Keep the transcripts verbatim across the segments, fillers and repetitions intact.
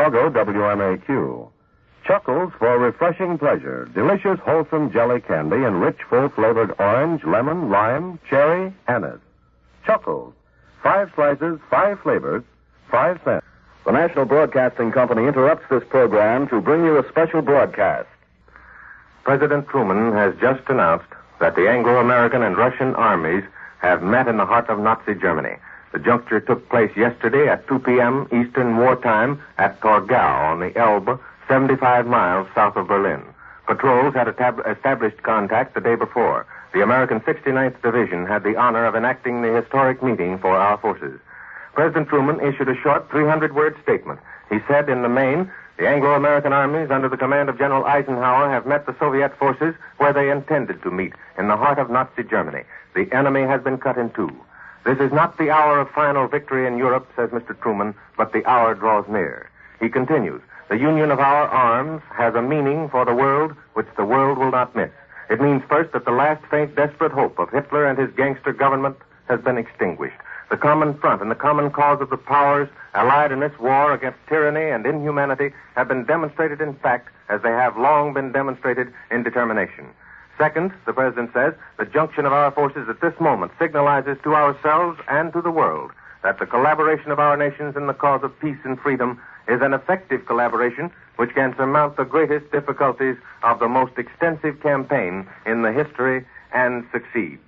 Chicago W M A Q. Chuckles for refreshing pleasure. Delicious, wholesome jelly candy in rich, full-flavored orange, lemon, lime, cherry, anise. Chuckles. Five slices, five flavors, five cents. The National Broadcasting Company interrupts this program to bring you a special broadcast. President Truman has just announced that the Anglo-American and Russian armies have met in the heart of Nazi Germany. The juncture took place yesterday at two p.m. Eastern Wartime at Torgau on the Elbe, seventy-five miles south of Berlin. Patrols had etab- established contact the day before. The American sixty-ninth Division had the honor of enacting the historic meeting for our forces. President Truman issued a short three hundred word statement. He said, in the main, the Anglo-American armies under the command of General Eisenhower have met the Soviet forces where they intended to meet, in the heart of Nazi Germany. The enemy has been cut in two. This is not the hour of final victory in Europe, says Mister Truman, but the hour draws near. He continues, the union of our arms has a meaning for the world which the world will not miss. It means first that the last faint, desperate hope of Hitler and his gangster government has been extinguished. The common front and the common cause of the powers allied in this war against tyranny and inhumanity have been demonstrated in fact as they have long been demonstrated in determination. Second, the President says, the junction of our forces at this moment signalizes to ourselves and to the world that the collaboration of our nations in the cause of peace and freedom is an effective collaboration which can surmount the greatest difficulties of the most extensive campaign in the history and succeed.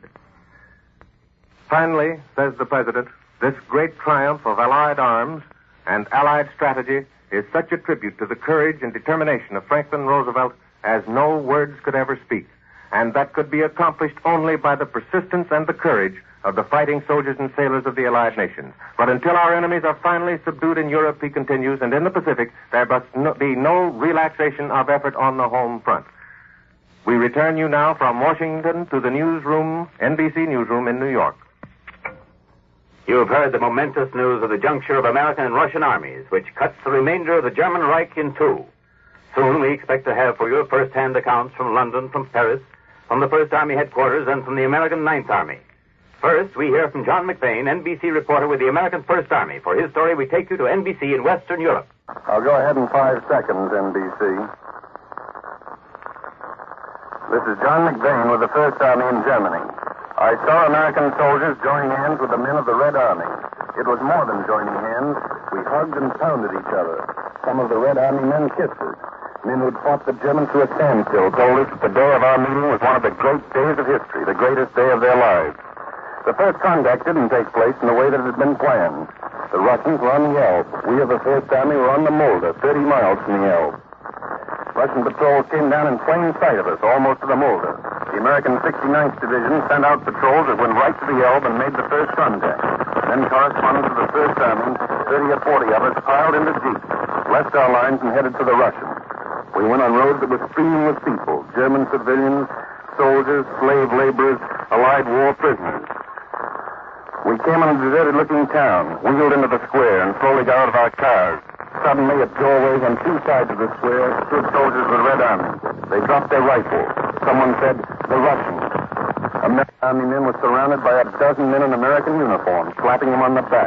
Finally, says the President, this great triumph of Allied arms and Allied strategy is such a tribute to the courage and determination of Franklin Roosevelt as no words could ever speak, and that could be accomplished only by the persistence and the courage of the fighting soldiers and sailors of the Allied nations. But until our enemies are finally subdued in Europe, he continues, and in the Pacific, there must no, be no relaxation of effort on the home front. We return you now from Washington to the newsroom, N B C newsroom in New York. You've heard the momentous news of the juncture of American and Russian armies, which cuts the remainder of the German Reich in two. Soon we expect to have for you first-hand accounts from London, from Paris, from the First Army headquarters, and from the American Ninth Army. First, we hear from John McBain, N B C reporter with the American First Army. For his story, we take you to N B C in Western Europe. I'll go ahead in five seconds, N B C. This is John McBain with the First Army in Germany. I saw American soldiers joining hands with the men of the Red Army. It was more than joining hands. We hugged and pounded each other. Some of the Red Army men kissed us. Men who'd fought the Germans to a standstill told us that the day of our meeting was one of the great days of history, the greatest day of their lives. The first contact didn't take place in the way that it had been planned. The Russians were on the Elbe. We of the First Army were on the Mulde, thirty miles from the Elbe. Russian patrols came down in plain sight of us, almost to the Mulde. The American sixty-ninth Division sent out patrols that went right to the Elbe and made the first contact. Then correspondents of the First Army, thirty or forty of us, piled into jeeps, left our lines and headed to the Russians. We went on roads that were streaming with people, German civilians, soldiers, slave laborers, Allied war prisoners. We came on a deserted-looking town, wheeled into the square, and slowly got out of our cars. Suddenly, at doorways on two sides of the square, stood soldiers with Red Army. They dropped their rifles. Someone said, the Russians. American Army men were surrounded by a dozen men in American uniforms, slapping them on the back.